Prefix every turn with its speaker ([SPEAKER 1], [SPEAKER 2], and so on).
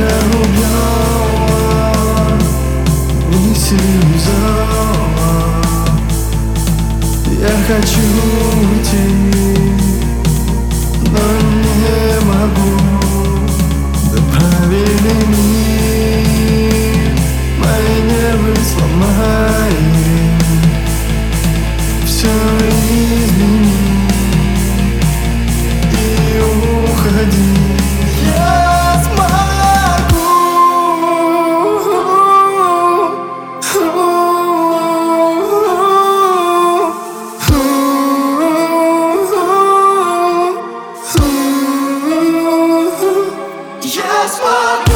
[SPEAKER 1] убьет ни силу зла. Я хочу уйти, но не могу. Да правильный мир мои нервы сломает. Все измени и уходи. Я смогу. Я смогу.